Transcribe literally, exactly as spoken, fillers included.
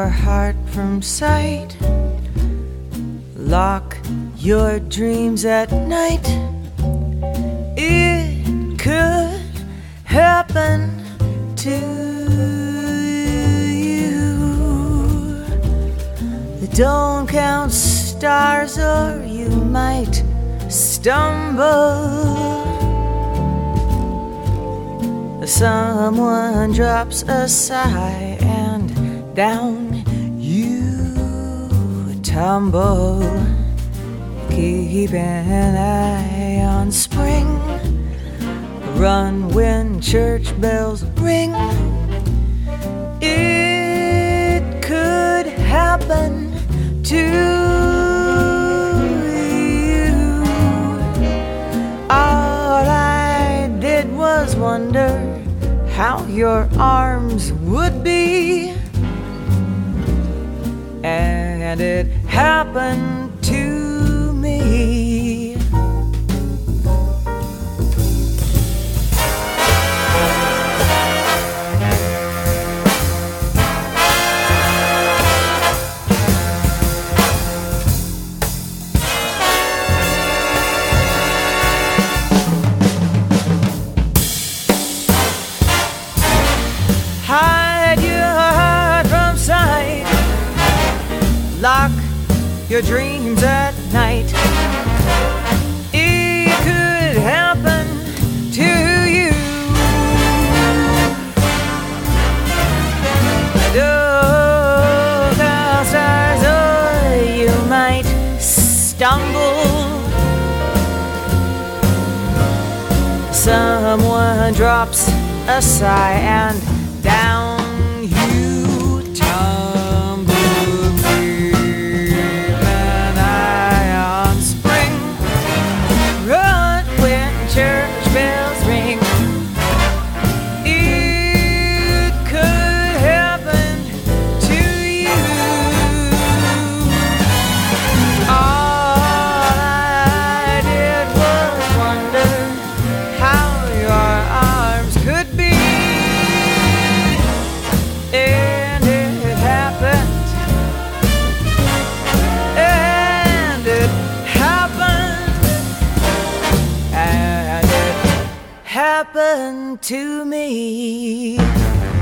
heart from sight. Lock your dreams at night. It could happen to you. Don't count stars or you might stumble. Someone drops a sigh and down you tumble. Keep an eye on spring. Run when church bells ring. It could happen to you. All I did was wonder how your arms would be, and it happened to me. Hide your heart from sight. Lock your dreams at night. It could happen to you. Look outside or you might stumble. Someone drops a sigh and down you tumble. Keep an eye on spring. Run when church bells ring. It could happen to you. All I did was wonder how your arms could be. And it happened, and it happened, and it happened to me.